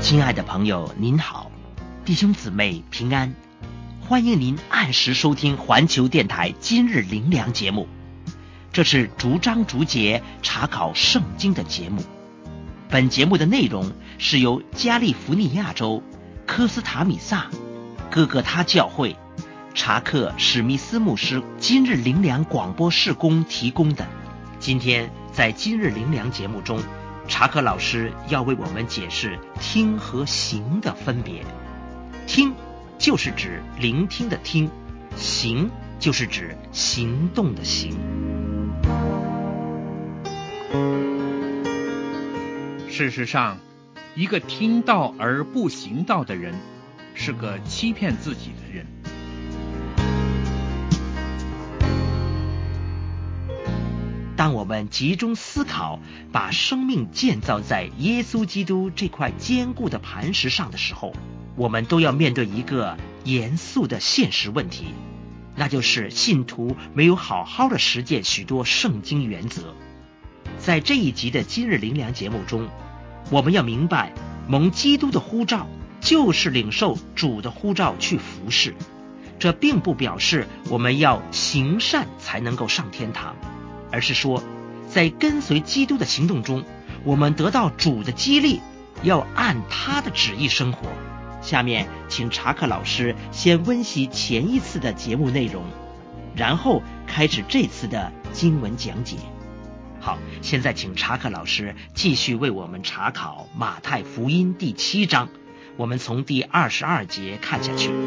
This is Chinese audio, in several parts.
亲爱的朋友您好，弟兄姊妹平安，欢迎您按时收听环球电台今日灵粮节目。这是逐章逐节查考圣经的节目。本节目的内容是由加利福尼亚州科斯塔米萨哥哥他教会查克史密斯牧师今日灵粮广播事工提供的。今天在今日灵粮节目中，查克老师要为我们解释听和行的分别。听就是指聆听的听，行就是指行动的行。 事实上，一个听道而不行道的人，是个欺骗自己的人。 当我们集中思考，把生命建造在耶稣基督这块坚固的磐石上的时候，我们都要面对一个严肃的现实问题，那就是信徒没有好好的实践许多圣经原则。在这一集的今日灵粮节目中，我们要明白，蒙基督的呼召就是领受主的呼召去服侍，这并不表示我们要行善才能够上天堂，而是说在跟随基督的行动中，我们得到主的激励，要按他的旨意生活。下面请查克老师先温习前一次的节目内容，然后开始这次的经文讲解。好，现在请查克老师继续为我们查考马太福音第7章，我们从第22节看下去。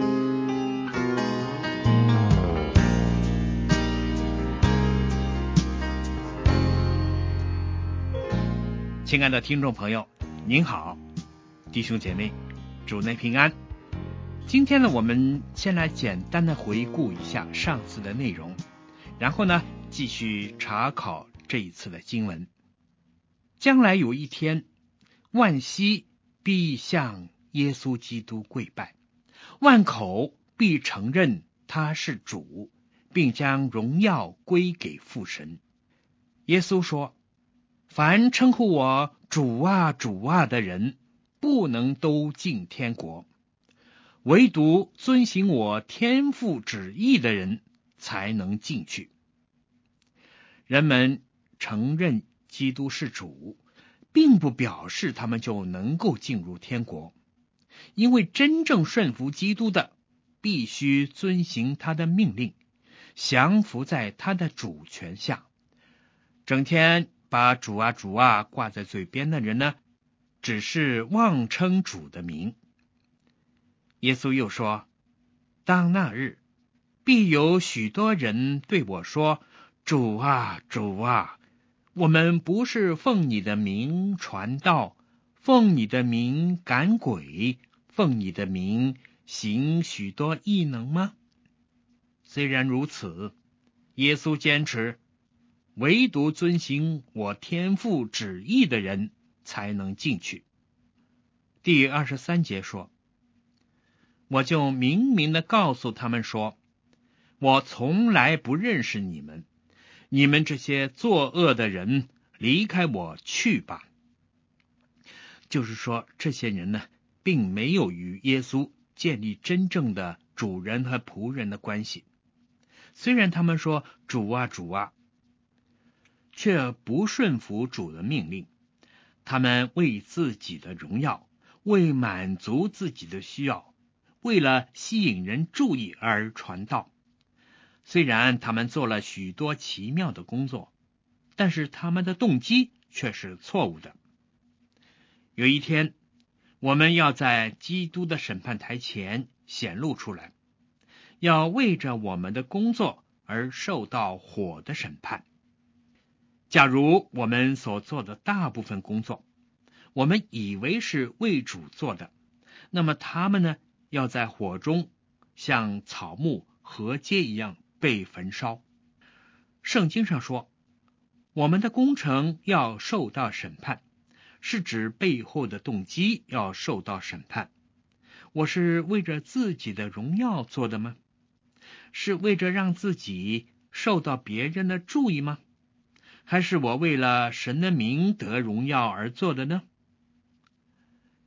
亲爱的听众朋友，您好，弟兄姐妹，主内平安。今天呢，我们先来简单的回顾一下上次的内容，然后呢，继续查考这一次的经文。将来有一天，万膝必向耶稣基督跪拜，万口必承认他是主，并将荣耀归给父神。耶稣说，凡称呼我主啊主啊的人，不能都进天国，唯独遵行我天父旨意的人才能进去。人们承认基督是主，并不表示他们就能够进入天国，因为真正顺服基督的，必须遵行他的命令，降服在他的主权下。整天把主啊主啊挂在嘴边的人呢，只是妄称主的名。耶稣又说，当那日，必有许多人对我说，主啊主啊，我们不是奉你的名传道，奉你的名赶鬼，奉你的名行许多异能吗？虽然如此，耶稣坚持，唯独遵行我天父旨意的人才能进去。第23节说，我就明明地告诉他们说，我从来不认识你们，你们这些作恶的人，离开我去吧。就是说，这些人呢，并没有与耶稣建立真正的主人和仆人的关系。虽然他们说主啊主啊，却不顺服主的命令。他们为自己的荣耀，为满足自己的需要，为了吸引人注意而传道。虽然他们做了许多奇妙的工作，但是他们的动机却是错误的。有一天，我们要在基督的审判台前显露出来，要为着我们的工作而受到火的审判。假如我们所做的大部分工作，我们以为是为主做的，那么他们呢，要在火中像草木禾秸一样被焚烧。圣经上说，我们的工程要受到审判，是指背后的动机要受到审判。我是为着自己的荣耀做的吗？是为着让自己受到别人的注意吗？还是我为了神的名得荣耀而做的呢？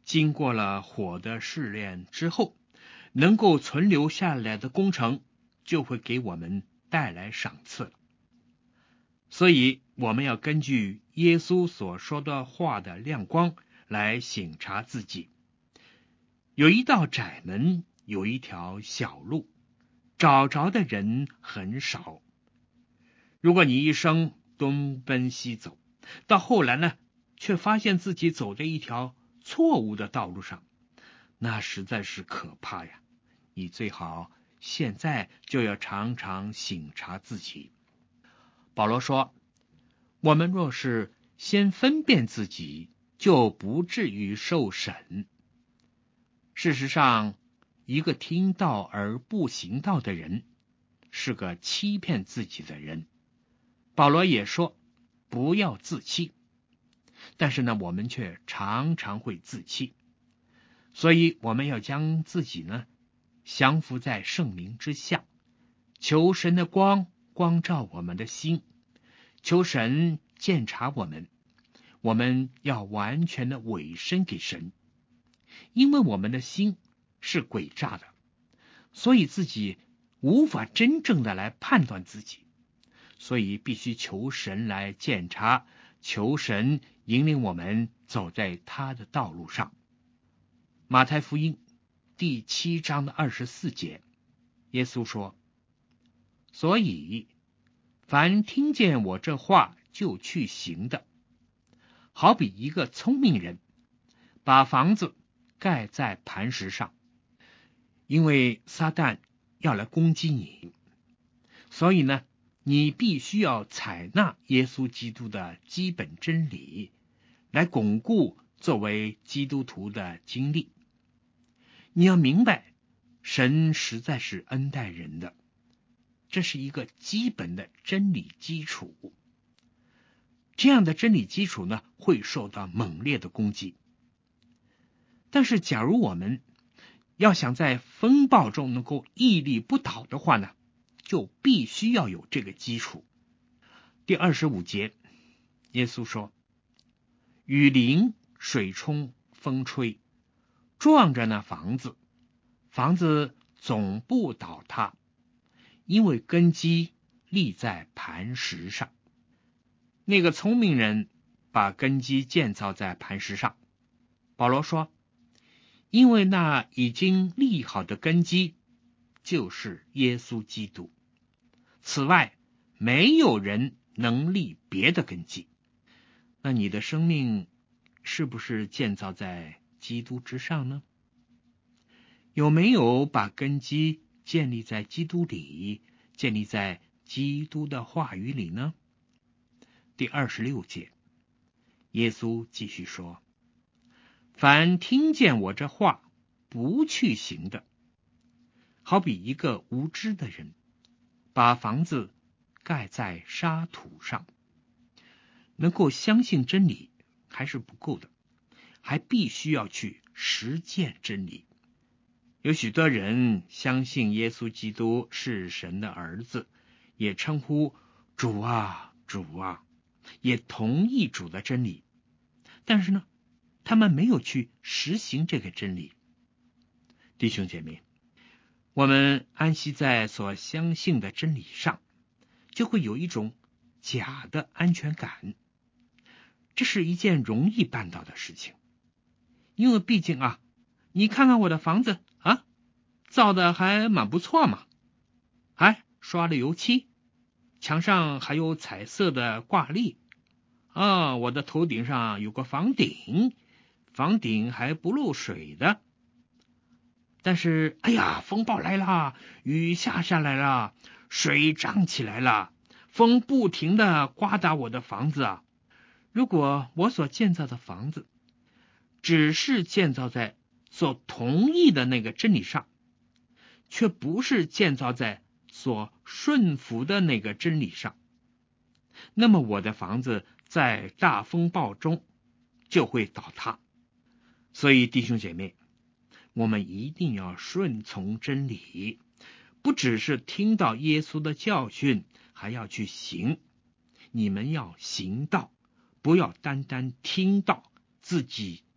经过了火的试炼之后，能够存留下来的工程就会给我们带来赏赐了。所以我们要根据耶稣所说的话的亮光来省察自己。有一道窄门，有一条小路，找着的人很少。如果你一生东奔西走，到后来呢，却发现自己走在一条错误的道路上，那实在是可怕呀！你最好现在就要常常省察自己。保罗说，我们若是先分辨自己，就不至于受审。事实上，一个听道而不行道的人，是个欺骗自己的人。保罗也说，不要自欺。但是呢，我们却常常会自欺。所以我们要将自己呢降服在圣灵之下，求神的光照我们的心，求神鉴察我们。我们要完全的委身给神，因为我们的心是诡诈的，所以自己无法真正的来判断自己，所以必须求神来鉴察，求神引领我们走在他的道路上。马太福音第7章的24节，耶稣说，所以凡听见我这话就去行的，好比一个聪明人把房子盖在磐石上。因为撒旦要来攻击你，所以呢，你必须要采纳耶稣基督的基本真理，来巩固作为基督徒的经历。你要明白，神实在是恩待人的，这是一个基本的真理基础。这样的真理基础呢，会受到猛烈的攻击。但是假如我们要想在风暴中能够屹立不倒的话呢，就必须要有这个基础。第25节，耶稣说，雨淋、水冲、风吹，撞着那房子，房子总不倒塌，因为根基立在磐石上。那个聪明人把根基建造在磐石上。保罗说，因为那已经立好的根基就是耶稣基督，此外没有人能立别的根基。那你的生命是不是建造在基督之上呢？有没有把根基建立在基督里，建立在基督的话语里呢？第26节，耶稣继续说，凡听见我这话不去行的，好比一个无知的人把房子盖在沙土上。能够相信真理还是不够的，还必须要去实践真理。有许多人相信耶稣基督是神的儿子，也称呼主啊主啊，也同意主的真理，但是呢，他们没有去实行这个真理。弟兄姐妹，我们安息在所相信的真理上，就会有一种假的安全感。这是一件容易办到的事情，因为毕竟你看看我的房子造的还蛮不错嘛，还刷了油漆，墙上还有彩色的挂历我的头顶上有个房顶，房顶还不漏水的。但是风暴来了，雨下来了，水涨起来了，风不停地刮打我的房子如果我所建造的房子只是建造在所同意的那个真理上，却不是建造在所顺服的那个真理上，那么我的房子在大风暴中就会倒塌。所以弟兄姐妹，我们一定要顺从真理，不只是听到耶稣的教训，还要去行。你们要行道，不要单单听到自己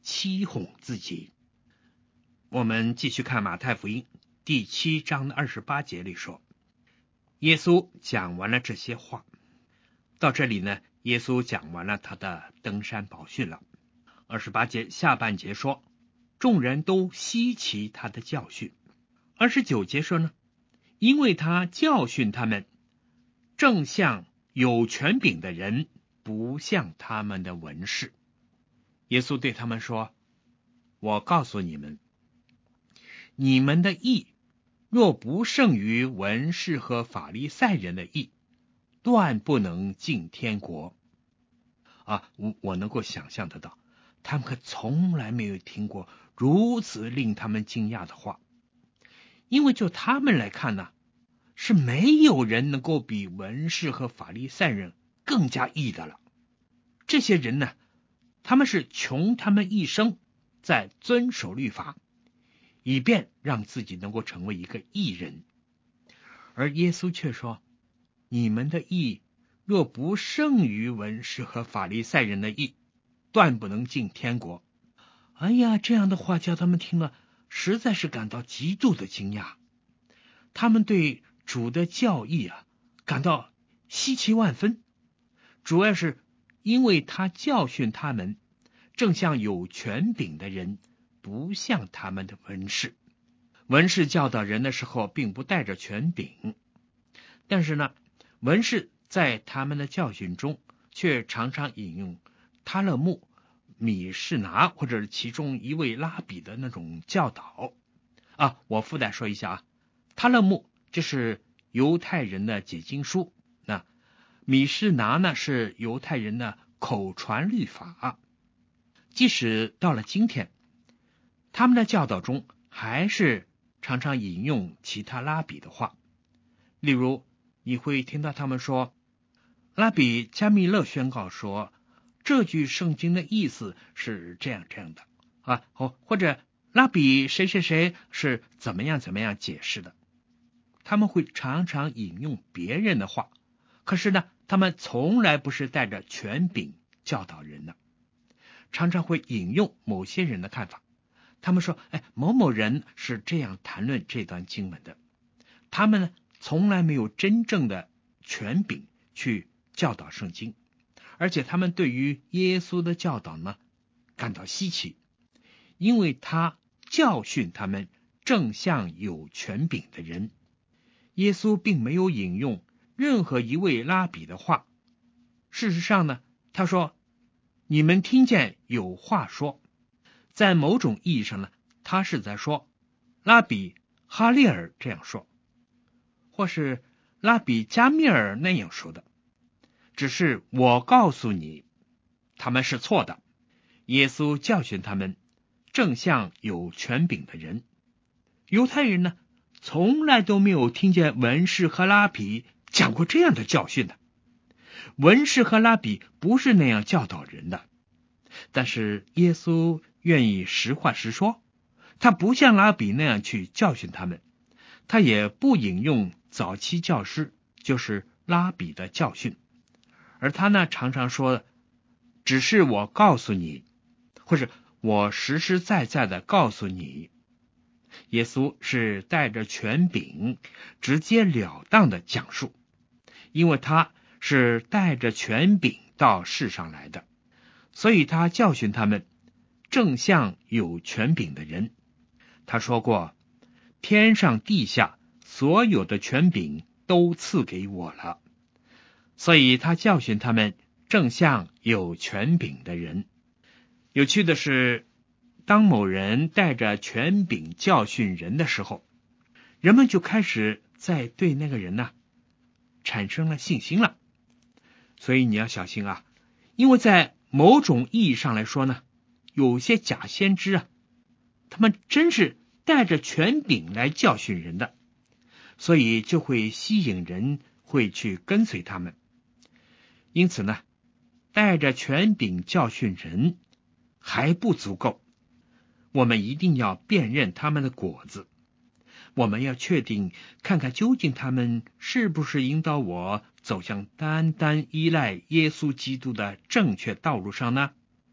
欺哄自己。我们继续看马太福音第7章的28节里说，耶稣讲完了这些话。到这里呢，耶稣讲完了他的登山宝训了。28节下半节说，众人都稀奇他的教训。29节说呢，因为他教训他们，正像有权柄的人，不像他们的文士。耶稣对他们说，我告诉你们，你们的义若不胜于文士和法利赛人的义，断不能进天国。我能够想象得到，他们可从来没有听过如此令他们惊讶的话。因为就他们来看呢，是没有人能够比文士和法利赛人更加义的了。这些人呢，他们是穷他们一生在遵守律法，以便让自己能够成为一个义人。而耶稣却说，你们的义若不胜于文士和法利赛人的义，断不能进天国。这样的话叫他们听了实在是感到极度的惊讶。他们对主的教义感到稀奇万分，主要是因为他教训他们，正像有权柄的人，不像他们的文士。文士教导人的时候并不带着权柄，但是呢，文士在他们的教训中却常常引用他勒木、米士拿或者其中一位拉比的那种教导。我附带说一下他勒木就是犹太人的解经书，米士拿呢是犹太人的口传律法。即使到了今天，他们的教导中还是常常引用其他拉比的话。例如你会听到他们说，拉比加密勒宣告说，这句圣经的意思是这样的或者拉比谁谁谁是怎么样解释的。他们会常常引用别人的话，可是呢，他们从来不是带着权柄教导人的。常常会引用某些人的看法，他们说某某人是这样谈论这段经文的。他们呢，从来没有真正的权柄去教导圣经，而且他们对于耶稣的教导呢感到稀奇，因为他教训他们正像有权柄的人。耶稣并没有引用任何一位拉比的话。事实上呢，他说，你们听见有话说，在某种意义上呢，他是在说拉比哈列尔这样说，或是拉比加密尔那样说的。只是我告诉你，他们是错的。耶稣教训他们正像有权柄的人。犹太人呢，从来都没有听见文士和拉比讲过这样的教训的。文士和拉比不是那样教导人的。但是耶稣愿意实话实说，他不像拉比那样去教训他们，他也不引用早期教师，就是拉比的教训。而他呢，常常说，只是我告诉你，或者我实实在在的告诉你。耶稣是带着权柄，直截了当的讲述，因为他是带着权柄到世上来的，所以他教训他们正像有权柄的人。他说过，天上地下所有的权柄都赐给我了，所以他教训他们正像有权柄的人。有趣的是，当某人带着权柄教训人的时候，人们就开始在对那个人产生了信心了。所以你要小心因为在某种意义上来说呢，有些假先知他们真是带着权柄来教训人的，所以就会吸引人会去跟随他们。因此呢，带着权柄教训人还不足够，我们一定要辨认他们的果子。我们要确定看看究竟他们是不是引导我走向单单依赖耶稣基督的正确道路上呢？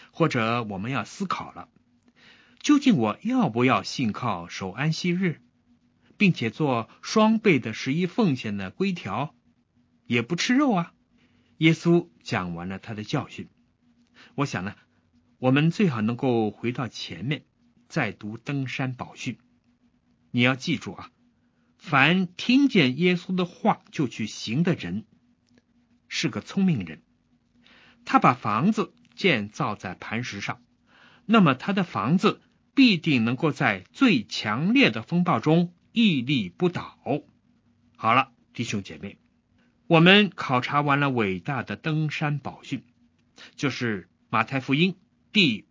或者我们要思考了，究竟我要不要信靠守安息日，并且做双倍的11奉献的规条，也不吃肉啊？耶稣讲完了他的教训，我想呢，我们最好能够回到前面再读登山宝训。你要记住啊，凡听见耶稣的话就去行的人是个聪明人。他把房子建造在磐石上，那么他的房子必定能够在最强烈的风暴中屹立不倒。好了，弟兄姐妹，我们考察完了伟大的登山宝训，就是马太福音第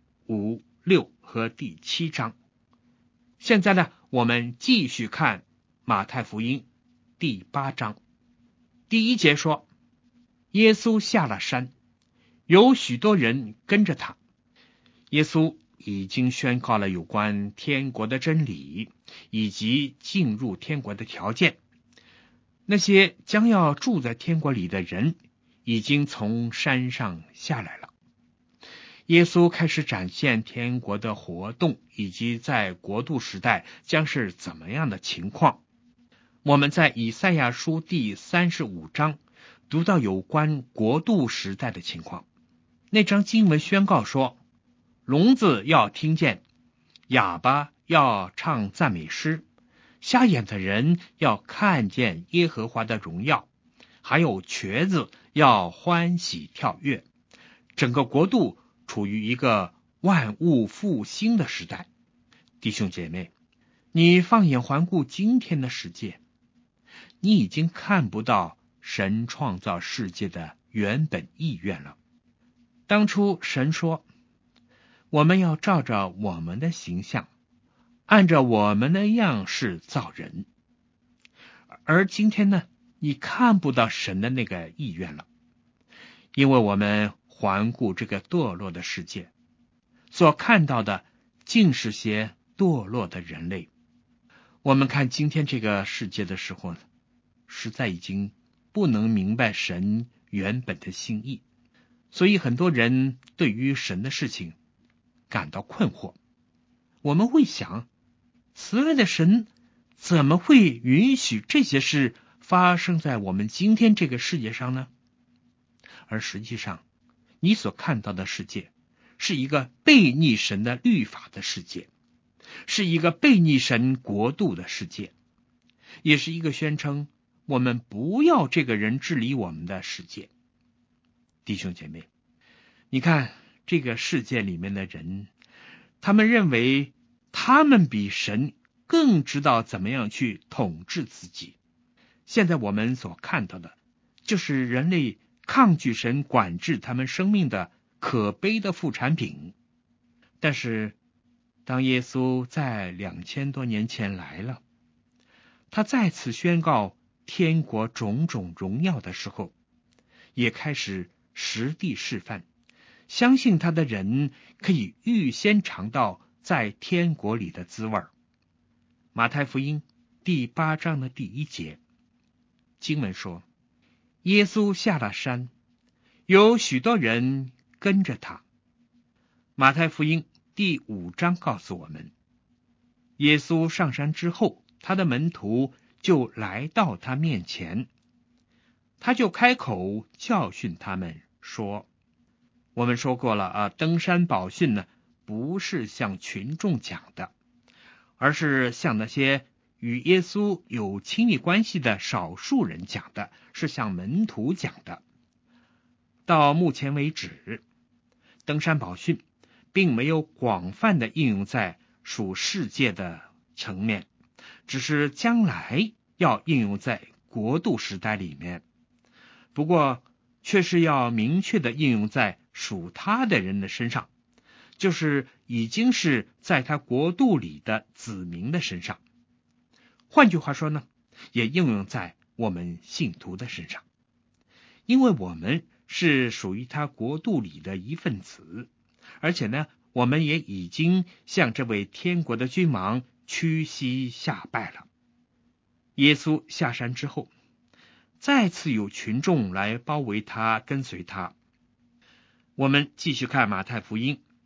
5、6和第7章。现在呢，我们继续看马太福音第8章。第1节说，耶稣下了山，有许多人跟着他。耶稣已经宣告了有关天国的真理，以及进入天国的条件。那些将要住在天国里的人已经从山上下来了。耶稣开始展现天国的活动，以及在国度时代将是怎么样的情况。我们在以赛亚书第35章读到有关国度时代的情况。那章经文宣告说，聋子要听见，哑巴要唱赞美诗，瞎眼的人要看见耶和华的荣耀，还有瘸子要欢喜跳跃。整个国度处于一个万物复兴的时代。弟兄姐妹，你放眼环顾今天的世界，你已经看不到神创造世界的原本意愿了。当初神说，我们要照着我们的形象，按照我们的样式造人。而今天呢，你看不到神的那个意愿了，因为我们环顾这个堕落的世界，所看到的竟是些堕落的人类。我们看今天这个世界的时候呢，实在已经不能明白神原本的心意，所以很多人对于神的事情感到困惑。我们会想，慈爱的神怎么会允许这些事发生在我们今天这个世界上呢？而实际上，你所看到的世界是一个悖逆神的律法的世界，是一个悖逆神国度的世界，也是一个宣称我们不要这个人治理我们的世界。弟兄姐妹，你看这个世界里面的人，他们认为他们比神更知道怎么样去统治自己。现在我们所看到的就是人类抗拒神管制他们生命的可悲的副产品。但是当耶稣在2000多年前来了，他再次宣告天国种种荣耀的时候，也开始实地示范，相信他的人可以预先尝到在天国里的滋味。马太福音第8章的第1节，经文说，耶稣下了山，有许多人跟着他。马太福音第5章告诉我们，耶稣上山之后，他的门徒就来到他面前，他就开口教训他们说，我们说过了登山宝训呢，不是向群众讲的，而是向那些与耶稣有亲密关系的少数人讲的，是向门徒讲的。到目前为止，登山宝训并没有广泛的应用在属世界的层面，只是将来要应用在国度时代里面，不过却是要明确的应用在属他的人的身上，就是已经是在他国度里的子民的身上。换句话说呢，也应用在我们信徒的身上，因为我们是属于他国度里的一份子，而且呢，我们也已经向这位天国的君王屈膝下拜了。耶稣下山之后，再次有群众来包围他，跟随他。我们继续看马太福音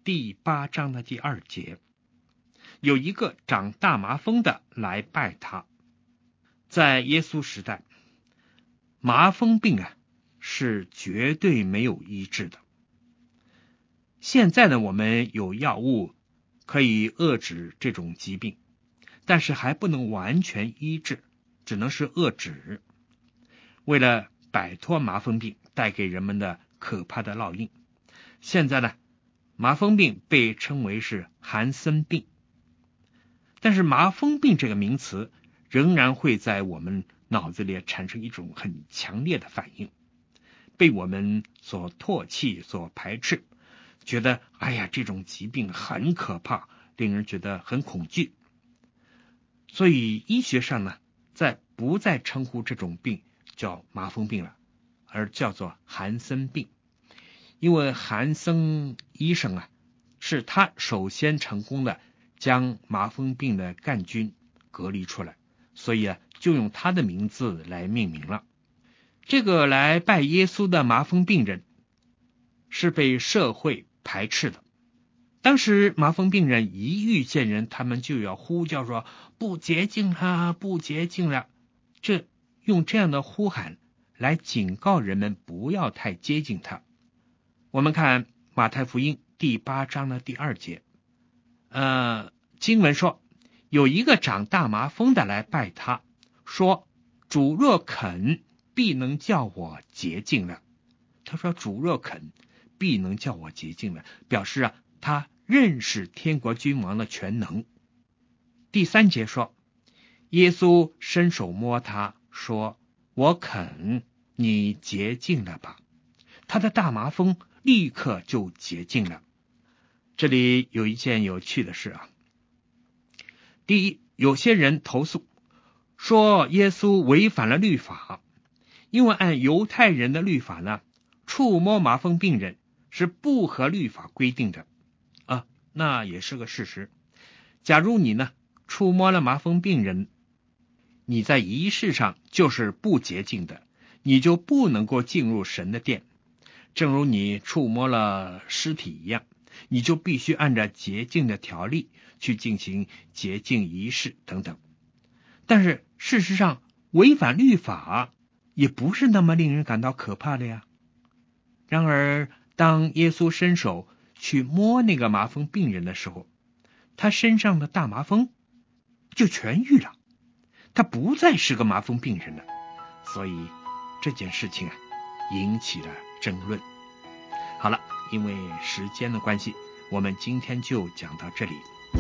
第8章的第2节，有一个长大麻风的来拜他。在耶稣时代，麻风病是绝对没有医治的。现在呢，我们有药物可以遏制这种疾病，但是还不能完全医治，只能是遏制。为了摆脱麻风病带给人们的可怕的烙印，现在呢，麻风病被称为是韩森病。但是麻风病这个名词仍然会在我们脑子里产生一种很强烈的反应，被我们所唾弃、所排斥，觉得这种疾病很可怕，令人觉得很恐惧。所以医学上呢，不再称呼这种病叫麻风病了，而叫做韩森病。因为韩森医生是他首先成功的将麻风病的杆菌隔离出来，所以就用他的名字来命名了。这个来拜耶稣的麻风病人是被社会排斥的。当时麻风病人一遇见人，他们就要呼叫说不洁净了，不洁净了。用这样的呼喊来警告人们不要太接近他。我们看马太福音第8章的第2节，经文说，有一个长大麻风的来拜他，说主若肯，必能叫我洁净了。他说主若肯，必能叫我洁净了，表示他认识天国君王的全能。第3节说，耶稣伸手摸他，说我肯，你洁净了吧。他的大麻风立刻就洁净了。这里有一件有趣的事第一，有些人投诉说耶稣违反了律法，因为按犹太人的律法呢，触摸麻风病人是不合律法规定的那也是个事实。假如你呢触摸了麻风病人，你在仪式上就是不洁净的，你就不能够进入神的殿。正如你触摸了尸体一样，你就必须按照洁净的条例去进行洁净仪式等等。但是事实上，违反律法也不是那么令人感到可怕的呀。然而当耶稣伸手去摸那个麻风病人的时候，他身上的大麻风就痊愈了，他不再是个麻风病人了。所以这件事情引起了争论。好了，因为时间的关系，我们今天就讲到这里。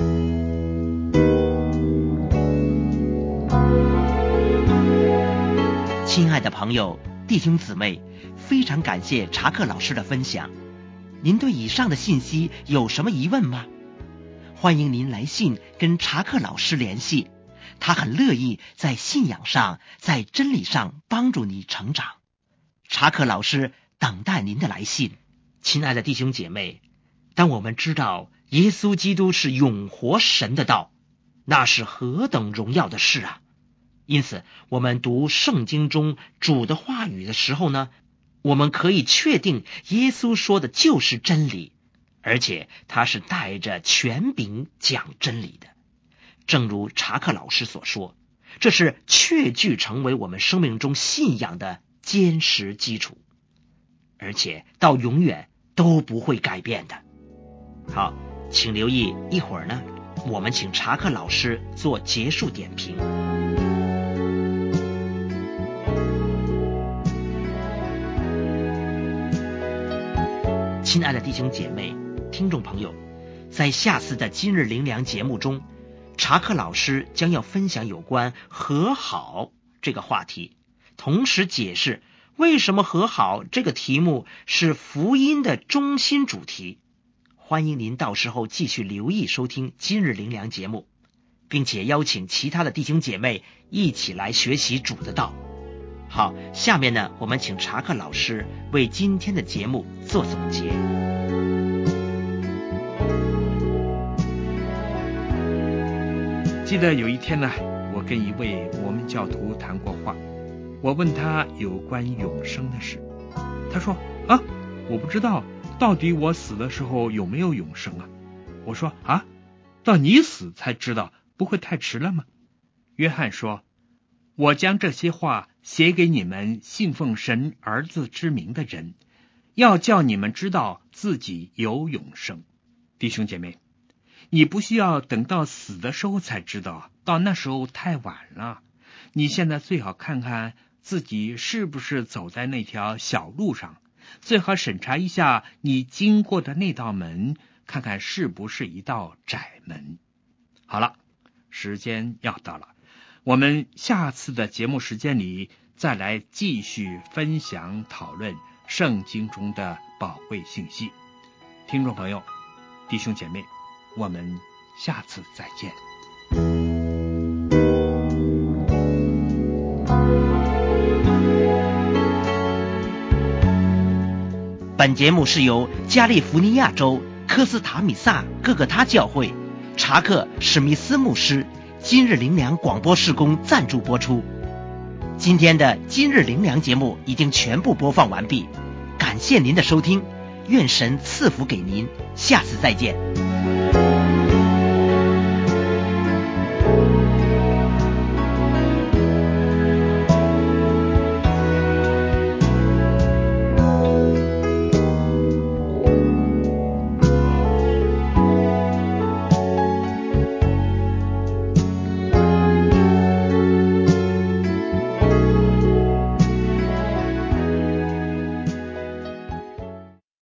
亲爱的朋友、弟兄姊妹，非常感谢查克老师的分享。您对以上的信息有什么疑问吗？欢迎您来信跟查克老师联系，他很乐意在信仰上、在真理上帮助你成长。查克老师等待您的来信。亲爱的弟兄姐妹，当我们知道耶稣基督是永活神的道，那是何等荣耀的事啊！因此我们读圣经中主的话语的时候呢，我们可以确定耶稣说的就是真理，而且他是带着权柄讲真理的。正如查克老师所说，这是确据成为我们生命中信仰的坚实基础，而且到永远都不会改变的。好，请留意一会儿呢，我们请查克老师做结束点评。亲爱的弟兄姐妹、听众朋友，在下次的今日灵粮节目中，查克老师将要分享有关和好这个话题，同时解释为什么和好这个题目是福音的中心主题。欢迎您到时候继续留意收听今日灵粮节目，并且邀请其他的弟兄姐妹一起来学习主的道。好，下面呢，我们请查克老师为今天的节目做总结。 记得有一天呢，我跟一位摩门教徒谈过话，我问他有关永生的事，他说我不知道到底我死的时候有没有永生啊？我说啊，到你死才知道，不会太迟了吗？约翰说，我将这些话写给你们信奉神儿子之名的人，要叫你们知道自己有永生。弟兄姐妹，你不需要等到死的时候才知道，到那时候太晚了。你现在最好看看自己是不是走在那条小路上，最好审查一下你经过的那道门，看看是不是一道窄门。好了，时间要到了，我们下次的节目时间里再来继续分享讨论圣经中的宝贵信息。听众朋友，弟兄姐妹，我们下次再见。 本节目是由加利福尼亚州科斯塔米萨各个他教会查克史密斯牧师今日灵粮广播事工赞助播出。今天的今日灵粮节目已经全部播放完毕，感谢您的收听，愿神赐福给您，下次再见。